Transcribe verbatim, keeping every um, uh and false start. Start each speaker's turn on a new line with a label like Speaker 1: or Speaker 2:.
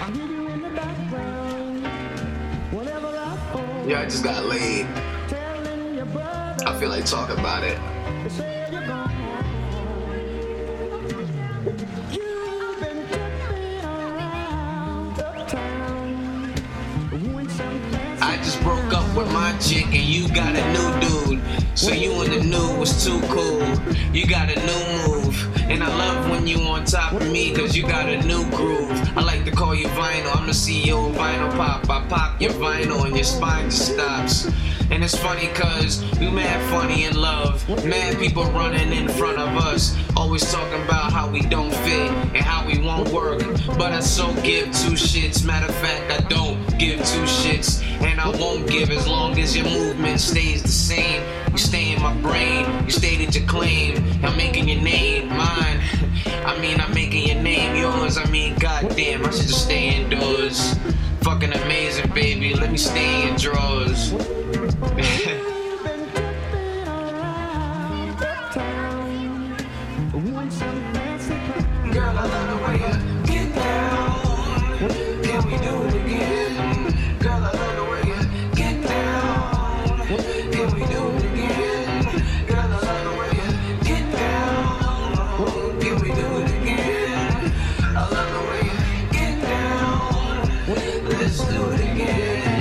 Speaker 1: Yeah, I just got laid. I feel like talking about it. I just broke up with my chick and you got a new dude. So you and the new was too cool. You got a new move. And I love when you on top of me cause you got a new groove. I like to call you vinyl. I'm the C E O of Vinyl Pop. I pop your vinyl and your spine just stops. And it's funny cause we mad funny in love. Mad people running in front of us. Always talking about how we don't fit and how we won't work. But I so give two shits. Matter of fact, I don't give two shits. And I won't give as long as your movement stays the same. You stay in my brain, you stated your claim. I'm making your name mine. I mean, I'm making your name yours. I mean, goddamn, I should just stay indoors. Fucking amazing, baby. Let me stay in your drawers. Girl, I love the way you get down. Can we do it again? Girl, I love the way you get down. Can we do it again? Girl, I love the way you get down. Can we do it again? I love the way you get down. Let's do it again.